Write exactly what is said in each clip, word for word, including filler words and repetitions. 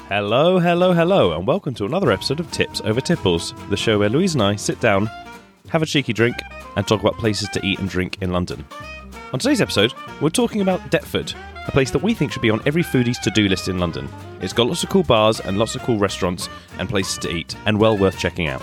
Hello, hello, hello, and welcome to another episode of Tips Over Tipples, the show where Louise and I sit down, have a cheeky drink, and talk about places to eat and drink in London. On today's episode, we're talking about Deptford, a place that we think should be on every foodie's to-do list in London. It's got lots of cool bars and lots of cool restaurants and places to eat, and well worth checking out.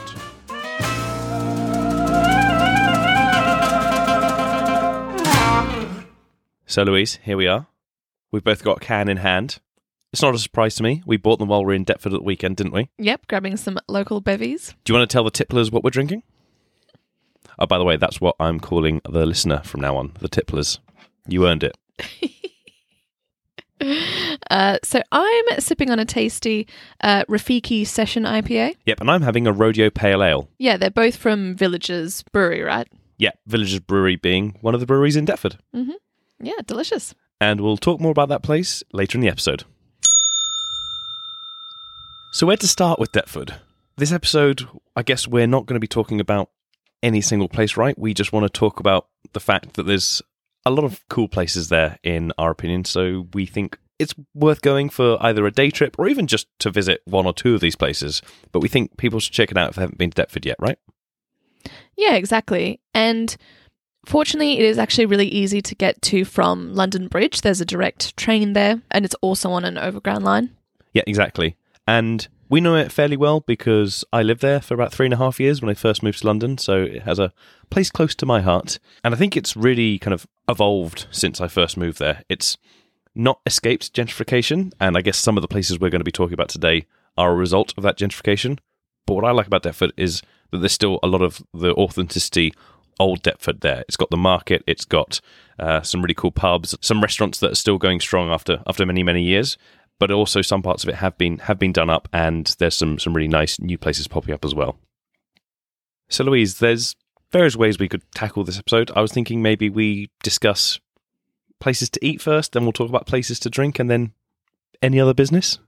So Louise, here we are. We've both got a can in hand. It's not a surprise to me. We bought them while we were in Deptford at the weekend, didn't we? Yep, grabbing some local bevies. Do you want to tell the tipplers what we're drinking? Oh, by the way, that's what I'm calling the listener from now on, the tipplers. You earned it. uh, so I'm sipping on a tasty uh, Rafiki Session I P A. Yep, and I'm having a Rodeo Pale Ale. Yeah, they're both from Villagers Brewery, right? Yeah, Villagers Brewery being one of the breweries in Deptford. Mm-hmm. Yeah, delicious. And we'll talk more about that place later in the episode. So where to start with Deptford? This episode, I guess we're not going to be talking about any single place, right? We just want to talk about the fact that there's a lot of cool places there, in our opinion, so we think it's worth going for either a day trip or even just to visit one or two of these places. But we think people should check it out if they haven't been to Deptford yet, right? Yeah, exactly. And fortunately, it is actually really easy to get to from London Bridge. There's a direct train there, and it's also on an overground line. Yeah, exactly. And we know it fairly well because I lived there for about three and a half years when I first moved to London, so it has a place close to my heart. And I think it's really kind of evolved since I first moved there. It's not escaped gentrification, and I guess some of the places we're going to be talking about today are a result of that gentrification. But what I like about Deptford is that there's still a lot of the authenticity old Deptford there. It's got the market, it's got uh, some really cool pubs, some restaurants that are still going strong after after many, many years. But also some parts of it have been have been done up, and there's some, some really nice new places popping up as well. So Louise, there's various ways we could tackle this episode. I was thinking maybe we discuss places to eat first, then we'll talk about places to drink, and then any other business.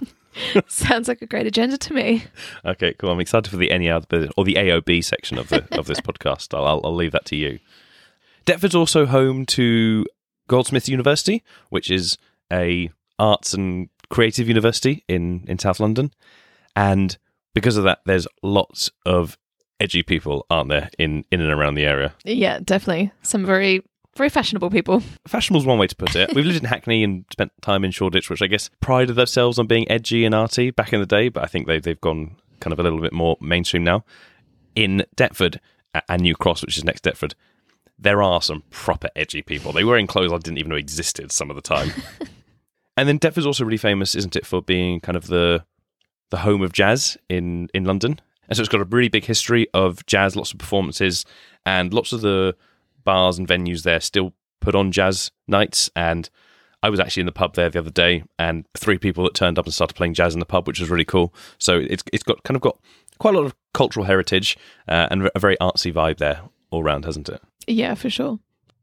Sounds like a great agenda to me. Okay, cool. I'm excited for the any other business, or the A O B section of the of this podcast. I'll, I'll I'll leave that to you. Deptford's also home to Goldsmiths University, which is a arts and creative university in, in South London. And because of that, there's lots of edgy people, aren't there, in, in and around the area? Yeah, definitely. Some very, very fashionable people. Fashionable's one way to put it. We've lived in Hackney and spent time in Shoreditch, which I guess prided themselves on being edgy and arty back in the day, but I think they, they've gone kind of a little bit more mainstream now. In Deptford and New Cross, which is next to Deptford, there are some proper edgy people. They were in clothes I didn't even know existed some of the time. And then Deptford's also really famous, isn't it, for being kind of the the home of jazz in, in London. And so it's got a really big history of jazz, lots of performances, and lots of the bars and venues there still put on jazz nights. And I was actually in the pub there the other day, and three people that turned up and started playing jazz in the pub, which was really cool. So it's it's got kind of got quite a lot of cultural heritage uh, and a very artsy vibe there all round, hasn't it? Yeah, for sure.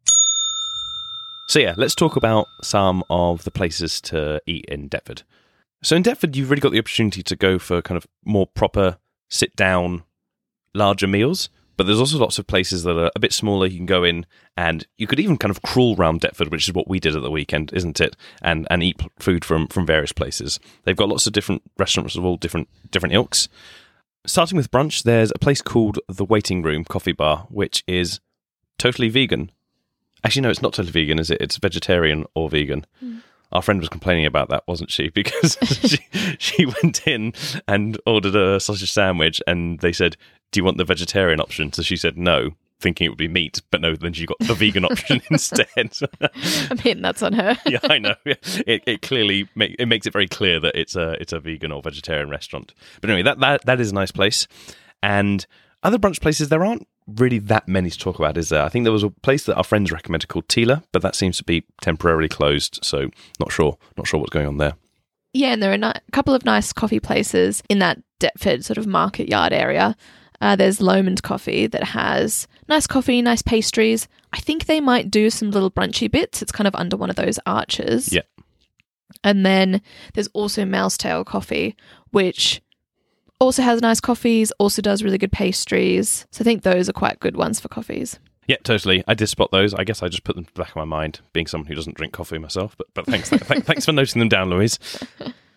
So yeah, let's talk about some of the places to eat in Deptford. So in Deptford, you've really got the opportunity to go for kind of more proper sit-down, larger meals, but there's also lots of places that are a bit smaller. You can go in and you could even kind of crawl around Deptford, which is what we did at the weekend, isn't it? And and eat food from, from various places. They've got lots of different restaurants of all different different ilks. Starting with brunch, there's a place called The Waiting Room Coffee Bar, which is totally vegan. Actually, no, it's not totally vegan, is it? It's vegetarian or vegan. Mm. Our friend was complaining about that, wasn't she? Because she, she went in and ordered a sausage sandwich, and they said, do you want the vegetarian option? So she said no, thinking it would be meat, but no, then she got the vegan option instead. I mean, that's on her. Yeah, I know. It, it clearly make, it makes it very clear that it's a it's a vegan or vegetarian restaurant. But anyway, that, that, that is a nice place. And other brunch places, there aren't really that many to talk about, is there? I think there was a place that our friends recommended called Tila, but that seems to be temporarily closed, so not sure not sure what's going on there. Yeah, and there are a couple of nice coffee places in that Deptford sort of market yard area. Uh, there's Lomond Coffee that has nice coffee, nice pastries. I think they might do some little brunchy bits. It's kind of under one of those arches. Yeah. And then there's also Mousetail Coffee, which also has nice coffees, also does really good pastries. So I think those are quite good ones for coffees. Yeah, totally. I did spot those. I guess I just put them to the back of my mind, being someone who doesn't drink coffee myself. But but thanks th- th- thanks for noting them down, Louise.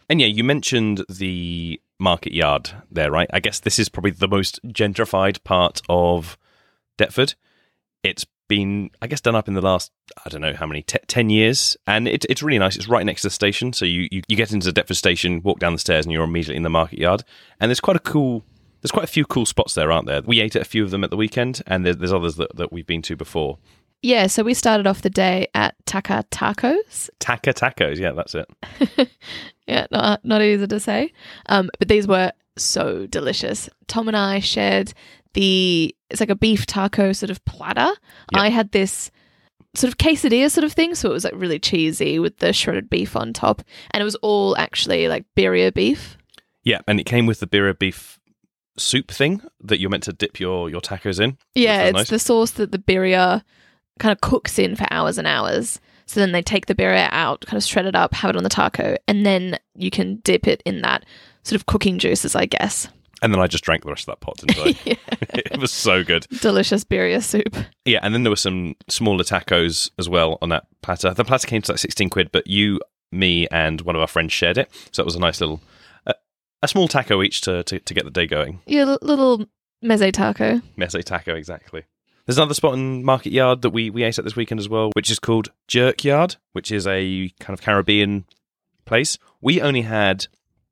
And yeah, you mentioned the market yard there, right? I guess this is probably the most gentrified part of Deptford. It's been, I guess, done up in the last, I don't know how many, t- ten years. And it, it's really nice. It's right next to the station. So you, you, you get into the Deptford station, walk down the stairs, and you're immediately in the market yard. And there's quite a cool, there's quite a few cool spots there, aren't there? We ate at a few of them at the weekend, and there's, there's others that, that we've been to before. Yeah, so we started off the day at Taka Tacos. Taka Tacos, yeah, that's it. Yeah, not, not easy to say. Um, but these were so delicious. Tom and I shared the, it's like a beef taco sort of platter. Yep. I had this sort of quesadilla sort of thing, so it was like really cheesy with the shredded beef on top. And it was all actually like birria beef. Yeah, and it came with the birria beef soup thing that you're meant to dip your, your tacos in. Yeah, it's nice. The sauce that the birria kind of cooks in for hours and hours. So then they take the birria out, kind of shred it up, have it on the taco, and then you can dip it in that sort of cooking juices, I guess. And then I just drank the rest of that pot, didn't I? Yeah. It was so good. Delicious birria soup. Yeah, and then there were some smaller tacos as well on that platter. The platter came to like sixteen quid, but you, me, and one of our friends shared it. So it was a nice little, uh, a small taco each to, to, to get the day going. Yeah, l- little meze taco. Meze taco, exactly. There's another spot in Market Yard that we, we ate at this weekend as well, which is called Jerk Yard, which is a kind of Caribbean place. We only had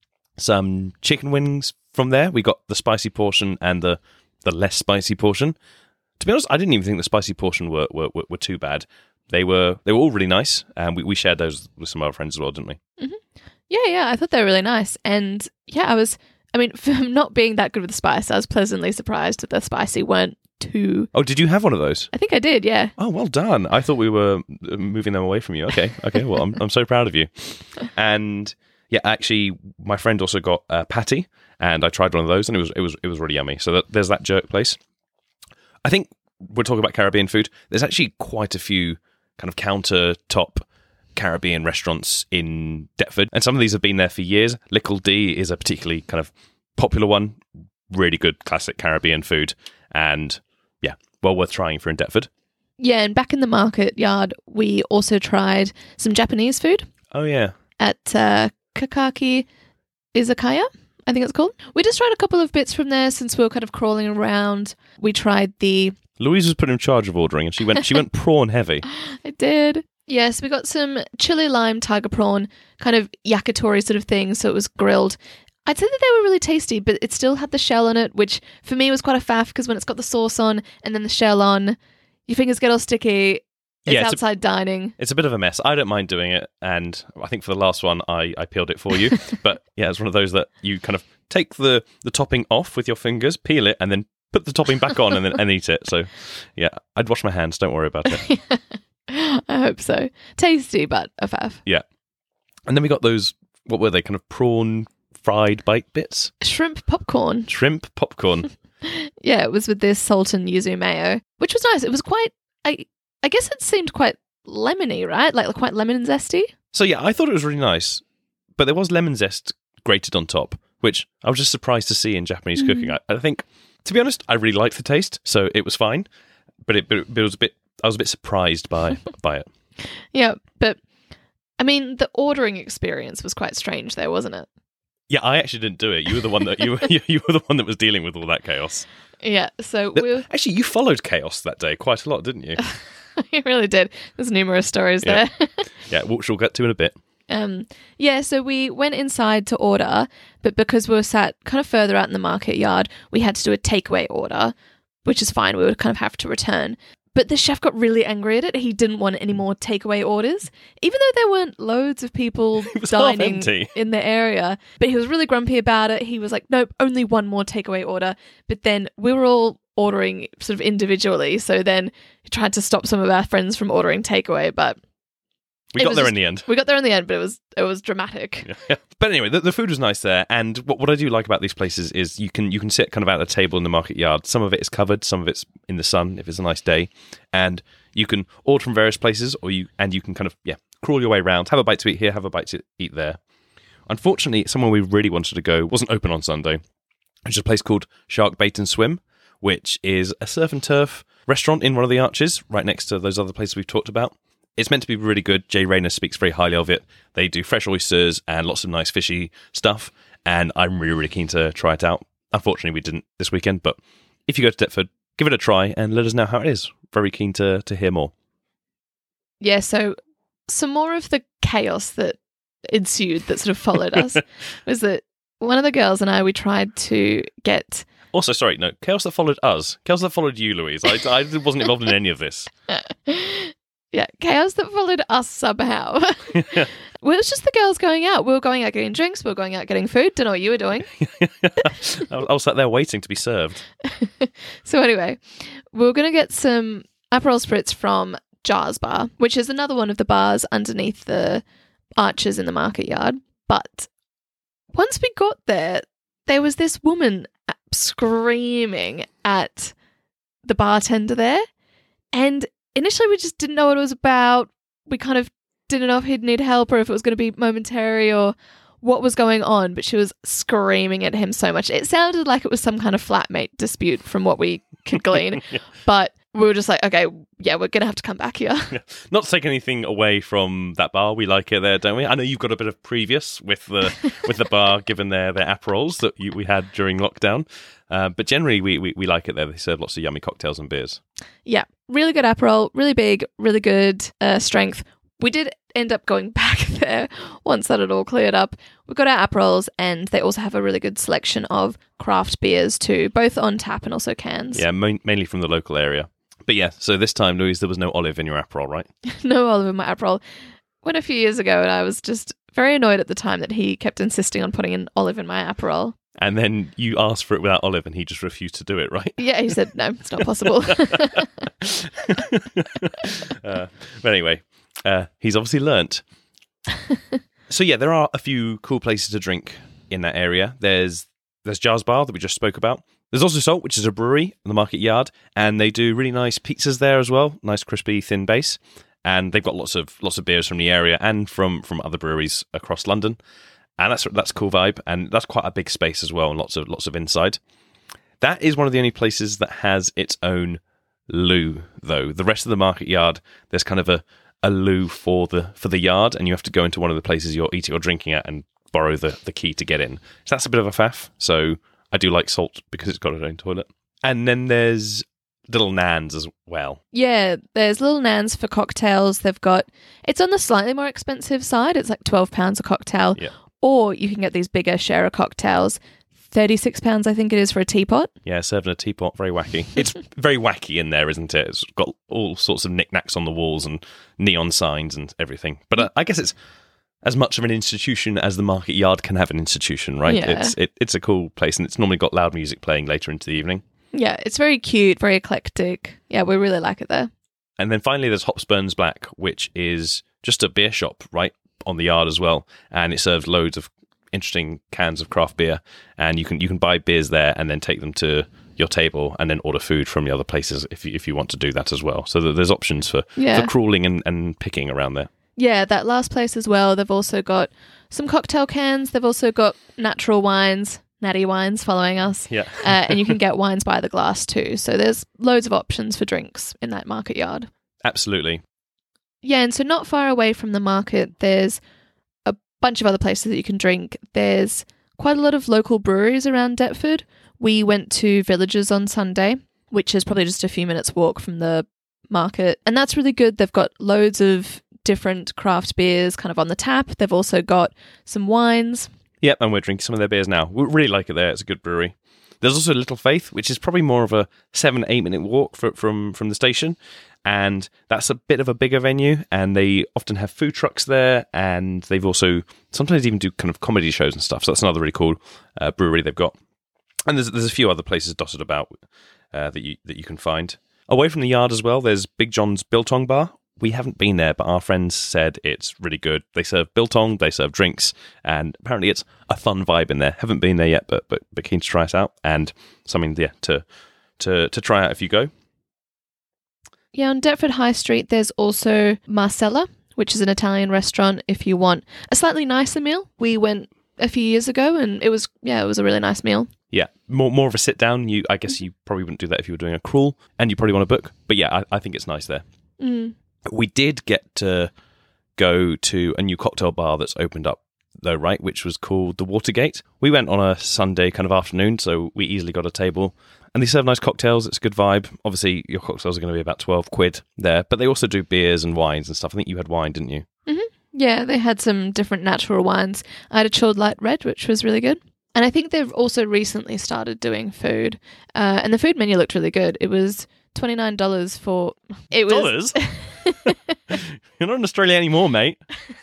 some chicken wings from there. We got the spicy portion and the, the less spicy portion. To be honest, I didn't even think the spicy portion were were, were, were too bad. They were they were all really nice, and we, we shared those with some of our friends as well, didn't we? Mm-hmm. Yeah, yeah, I thought they were really nice. And yeah, I was, I mean, for not being that good with the spice, I was pleasantly surprised that the spicy weren't too... Oh, did you have one of those? I think I did, yeah. Oh, well done. I thought we were moving them away from you. Okay, okay, well, I'm I'm so proud of you. And yeah, actually, my friend also got a patty, and I tried one of those, and it was it was it was really yummy. So that, there's that jerk place. I think we're talking about Caribbean food. There's actually quite a few kind of countertop Caribbean restaurants in Deptford, and some of these have been there for years. Lickle D is a particularly kind of popular one. Really good classic Caribbean food, and yeah, well worth trying if you're in Deptford. Yeah, and back in the market yard, we also tried some Japanese food. Oh yeah, at uh, Kakaki Izakaya, I think it's called. We just tried a couple of bits from there since we were kind of crawling around. We tried the... Louise was put in charge of ordering, and she went she went prawn heavy. I did. Yes, we got some chili lime tiger prawn, kind of yakitori sort of thing, so it was grilled. I'd say that they were really tasty, but it still had the shell on it, which for me was quite a faff, because when it's got the sauce on and then the shell on, your fingers get all sticky. It's, yeah, it's outside a, dining. It's a bit of a mess. I don't mind doing it, and I think for the last one, I, I peeled it for you. But yeah, it's one of those that you kind of take the, the topping off with your fingers, peel it, and then put the topping back on and then and eat it. So yeah, I'd wash my hands. Don't worry about it. I hope so. Tasty, but a faff. Yeah. And then we got those, what were they, kind of prawn fried bite bits? Shrimp popcorn. Shrimp popcorn. Yeah, it was with this salt and yuzu mayo, which was nice. It was quite, I I guess it seemed quite lemony, right? Like quite lemon and zesty. So yeah, I thought it was really nice, but there was lemon zest grated on top, which I was just surprised to see in Japanese mm. cooking. I, I think, to be honest, I really liked the taste, so it was fine, but it, but it was a bit, I was a bit surprised by by it. Yeah, but I mean, the ordering experience was quite strange there, wasn't it? Yeah, I actually didn't do it. You were the one that you you were the one that was dealing with all that chaos. Yeah, so we were... actually you followed chaos that day quite a lot, didn't you? You really did. There's numerous stories yeah. there. Yeah, which we'll get to in a bit. Um, yeah, so we went inside to order, but because we were sat kind of further out in the market yard, we had to do a takeaway order, which is fine. We would kind of have to return. But the chef got really angry at it. He didn't want any more takeaway orders, even though there weren't loads of people dining in the area. But he was really grumpy about it. He was like, nope, only one more takeaway order. But then we were all ordering sort of individually. So then he tried to stop some of our friends from ordering takeaway, but... We got there just, in the end. We got there in the end, but it was it was dramatic. Yeah. But anyway, the, the food was nice there, and what, what I do like about these places is you can you can sit kind of at a table in the market yard. Some of it is covered, some of it's in the sun if it's a nice day, and you can order from various places, or you and you can kind of yeah crawl your way around, have a bite to eat here, have a bite to eat there. Unfortunately, somewhere we really wanted to go wasn't open on Sunday, which is a place called Shark Bait and Swim, which is a surf and turf restaurant in one of the arches, right next to those other places we've talked about. It's meant to be really good. Jay Rayner speaks very highly of it. They do fresh oysters and lots of nice fishy stuff, and I'm really, really keen to try it out. Unfortunately, we didn't this weekend, but if you go to Deptford, give it a try and let us know how it is. Very keen to, to hear more. Yeah, so some more of the chaos that ensued that sort of followed us was that one of the girls and I, we tried to get... Also, sorry, no, chaos that followed us. Chaos that followed you, Louise. I, I wasn't involved in any of this. Yeah, chaos that followed us somehow. Well, it was just the girls going out. We were going out getting drinks. We were going out getting food. Don't know what you were doing. I was sat there waiting to be served. So anyway, we were going to get some Aperol Spritz from Jars Bar, which is another one of the bars underneath the arches in the market yard. But once we got there, there was this woman screaming at the bartender there. And initially we just didn't know what it was about. We kind of didn't know if he'd need help or if it was going to be momentary or what was going on, but she was screaming at him so much. It sounded like it was some kind of flatmate dispute from what we could glean, yeah. But we were just like, okay, yeah, we're going to have to come back here. Yeah. Not to take anything away from that bar. We like it there, don't we? I know you've got a bit of previous with the with the bar, given their, their Aperols that you, we had during lockdown. Uh, but generally, we, we, we like it there. They serve lots of yummy cocktails and beers. Yeah, really good Aperol, really big, really good uh, strength. We did end up going back there once that had all cleared up. We've got our Aperols, and they also have a really good selection of craft beers too, both on tap and also cans. Yeah, main, mainly from the local area. But yeah, so this time, Louise, there was no olive in your Aperol, right? No olive in my Aperol. Went a few years ago, and I was just very annoyed at the time that he kept insisting on putting an olive in my Aperol. And then you asked for it without olive, and he just refused to do it, right? Yeah, he said, no, it's not possible. uh, but anyway, uh, he's obviously learnt. So yeah, there are a few cool places to drink in that area. There's there's Jars Bar that we just spoke about. There's also Salt, which is a brewery in the market yard, and they do really nice pizzas there as well. Nice, crispy, thin base. And they've got lots of lots of beers from the area and from, from other breweries across London. And that's that's a cool vibe, and that's quite a big space as well, and lots of lots of inside. That is one of the only places that has its own loo, though. The rest of the market yard, there's kind of a, a loo for the for the yard, and you have to go into one of the places you're eating or drinking at and borrow the, the key to get in. So that's a bit of a faff. So I do like Salt because it's got its own toilet. And then there's Little Nan's as well. Yeah, there's Little Nan's for cocktails. They've got, it's on the slightly more expensive side. It's like twelve pounds a cocktail. Yeah. Or you can get these bigger sharer cocktails. thirty-six pounds, I think it is, for a teapot. Yeah, served in a teapot. Very wacky. It's very wacky in there, isn't it? It's got all sorts of knickknacks on the walls and neon signs and everything. But uh, I guess it's as much of an institution as the market yard can have an institution, right? Yeah. It's it, it's a cool place, and it's normally got loud music playing later into the evening. Yeah, it's very cute, very eclectic. Yeah, we really like it there. And then finally there's Hops Burns Black, which is just a beer shop right on the yard as well, and it serves loads of interesting cans of craft beer, and you can you can buy beers there and then take them to your table and then order food from the other places if you, if you want to do that as well. So there's options for, yeah. for crawling and, and picking around there. Yeah, that last place as well, they've also got some cocktail cans, they've also got natural wines, natty wines following us, yeah, uh, and you can get wines by the glass too. So there's loads of options for drinks in that market yard. Absolutely. Yeah, and so not far away from the market, there's a bunch of other places that you can drink. There's quite a lot of local breweries around Deptford. We went to Villages on Sunday, which is probably just a few minutes walk from the market, and that's really good. They've got loads of different craft beers kind of on the tap. They've also got some wines. Yep, and we're drinking some of their beers now. We really like it there. It's a good brewery. There's also Little Faith, which is probably more of a seven, eight minute walk for, from, from the station. And that's a bit of a bigger venue, and they often have food trucks there, and they've also sometimes even do kind of comedy shows and stuff. So that's another really cool uh, brewery they've got. And there's there's a few other places dotted about uh, that you that you can find. Away from the yard as well, there's Big John's Biltong Bar. We haven't been there, but our friends said it's really good. They serve biltong, they serve drinks, and apparently it's a fun vibe in there. Haven't been there yet, but but, but keen to try it out, and something yeah, to to to try out if you go. Yeah, on Deptford High Street, there's also Marcella, which is an Italian restaurant if you want a slightly nicer meal. We went a few years ago, and it was yeah, it was a really nice meal. Yeah, more more of a sit down. You, I guess you probably wouldn't do that if you were doing a crawl, and you probably want to book. But yeah, I, I think it's nice there. Mm. We did get to go to a new cocktail bar that's opened up, though, right, which was called the Watergate. We went on a Sunday kind of afternoon, so we easily got a table. And they serve nice cocktails. It's a good vibe. Obviously, your cocktails are going to be about twelve quid there, but they also do beers and wines and stuff. I think you had wine, didn't you? Mm-hmm. Yeah, they had some different natural wines. I had a chilled light red, which was really good. And I think they've also recently started doing food. Uh, and the food menu looked really good. It was twenty-nine dollars for... It was Dollars? You're not in Australia anymore, mate.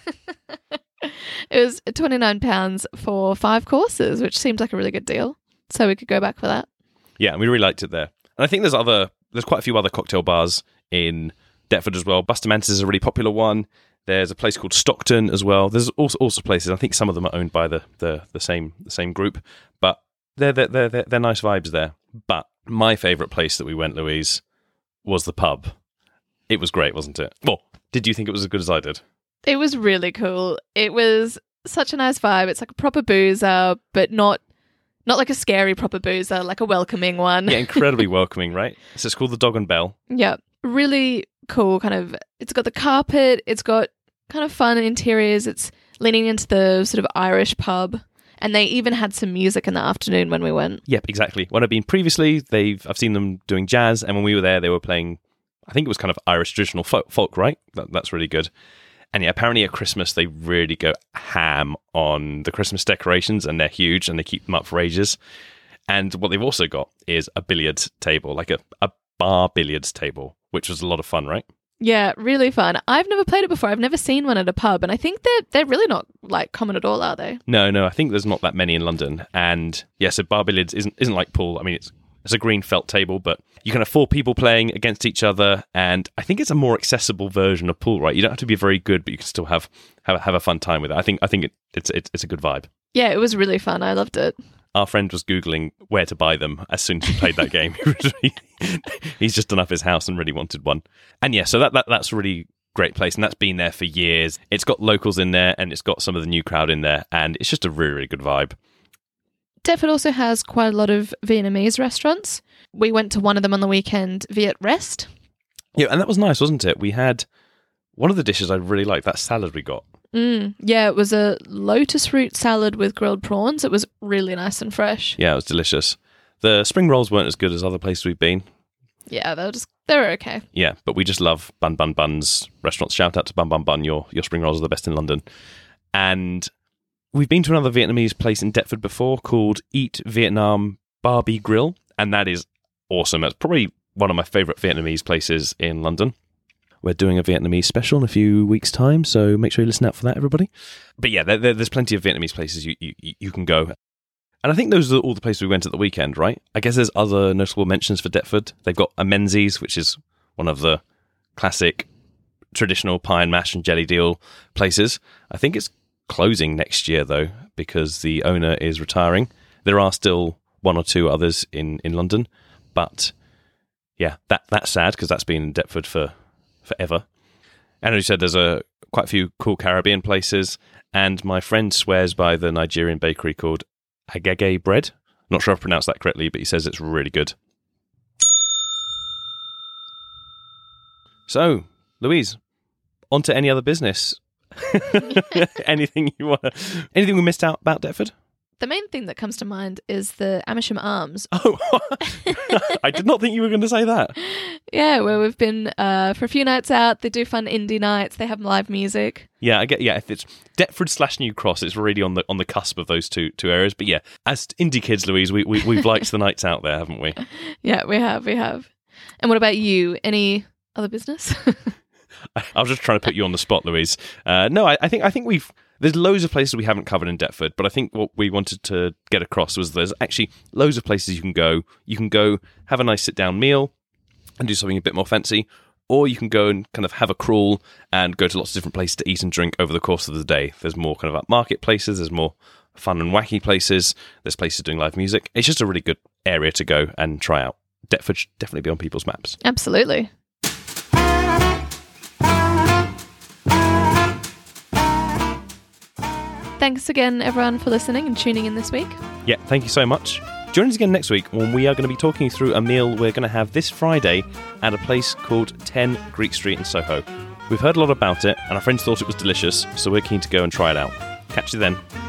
It was twenty-nine pounds for five courses, which seemed like a really good deal. So we could go back for that. Yeah, we really liked it there. And I think there's other, there's quite a few other cocktail bars in Deptford as well. Bustamante is a really popular one. There's a place called Stockton as well. There's also also places. I think some of them are owned by the the, the same the same group, but they're they're, they're they're they're nice vibes there. But my favourite place that we went, Louise, was the pub. It was great, wasn't it? Well, did you think it was as good as I did? It was really cool. It was such a nice vibe. It's like a proper boozer, but not not like a scary proper boozer, like a welcoming one. Yeah, incredibly welcoming, right? So it's called the Dog and Bell. Yeah, really cool. Kind of, it's got the carpet. It's got kind of fun interiors. It's leaning into the sort of Irish pub, and they even had some music in the afternoon when we went. Yep, exactly. When I've been previously, they've I've seen them doing jazz, and when we were there, they were playing. I think it was kind of Irish traditional folk, folk right? That, that's really good. And yeah, apparently at Christmas, they really go ham on the Christmas decorations, and they're huge, and they keep them up for ages. And what they've also got is a billiards table, like a, a bar billiards table, which was a lot of fun, right? Yeah, really fun. I've never played it before. I've never seen one at a pub, and I think they're, they're really not like common at all, are they? No, no, I think there's not that many in London. And yeah, so bar billiards isn't isn't like pool. I mean, it's it's a green felt table, but you can have four people playing against each other, and I think it's a more accessible version of pool, right? You don't have to be very good, but you can still have have, have a fun time with it. I think I think it, it's, it's it's a good vibe. Yeah, it was really fun. I loved it. Our friend was Googling where to buy them as soon as he played that game. He's just done up his house and really wanted one. And yeah, so that, that that's a really great place, and that's been there for years. It's got locals in there, and it's got some of the new crowd in there, and it's just a really, really good vibe. Deptford also has quite a lot of Vietnamese restaurants. We went to one of them on the weekend, Viet Rest. Yeah, and that was nice, wasn't it? We had one of the dishes I really liked, that salad we got. Mm, yeah, it was a lotus root salad with grilled prawns. It was really nice and fresh. Yeah, it was delicious. The spring rolls weren't as good as other places we've been. Yeah, they were just they were okay. Yeah, but we just love Bun Bun Bun's restaurants. Shout out to Bun Bun Bun. Your your spring rolls are the best in London. And we've been to another Vietnamese place in Deptford before called Eat Vietnam Barbie Grill, and that is awesome. It's probably one of my favourite Vietnamese places in London. We're doing a Vietnamese special in a few weeks' time, so make sure you listen out for that, everybody. But yeah, there, there, there's plenty of Vietnamese places you, you, you can go. And I think those are all the places we went at the weekend, right? I guess there's other notable mentions for Deptford. They've got a Menzies, which is one of the classic traditional pie and mash and jelly deal places. I think it's closing next year, though, because the owner is retiring. There are still one or two others in, in London, but yeah, that that's sad because that's been in Deptford for forever. And as you said, there's a quite a few cool Caribbean places, and my friend swears by the Nigerian bakery called Agege Bread. Not sure if I pronounced that correctly, but he says it's really good. So, Louise, on to any other business. anything you want? Anything we missed out about Deptford? The main thing that comes to mind is the Amersham Arms. Oh, I did not think you were going to say that. Yeah, where we've been uh, for a few nights out. They do fun indie nights. They have live music. Yeah, I get. Yeah, if it's Deptford slash New Cross, it's really on the on the cusp of those two two areas. But yeah, as indie kids, Louise, we, we we've liked the nights out there, haven't we? Yeah, we have, we have. And what about you? Any other business? I was just trying to put you on the spot, Louise. Uh, no, I, I think I think we've. There's loads of places we haven't covered in Deptford, but I think what we wanted to get across was there's actually loads of places you can go. You can go have a nice sit-down meal and do something a bit more fancy, or you can go and kind of have a crawl and go to lots of different places to eat and drink over the course of the day. There's more kind of upmarket places, there's more fun and wacky places, there's places doing live music. It's just a really good area to go and try out. Deptford should definitely be on people's maps. Absolutely. Thanks again, everyone, for listening and tuning in this week. Yeah, thank you so much. Join us again next week when we are going to be talking through a meal we're going to have this Friday at a place called ten Greek Street in Soho. We've heard a lot about it, and our friends thought it was delicious, so we're keen to go and try it out. Catch you then.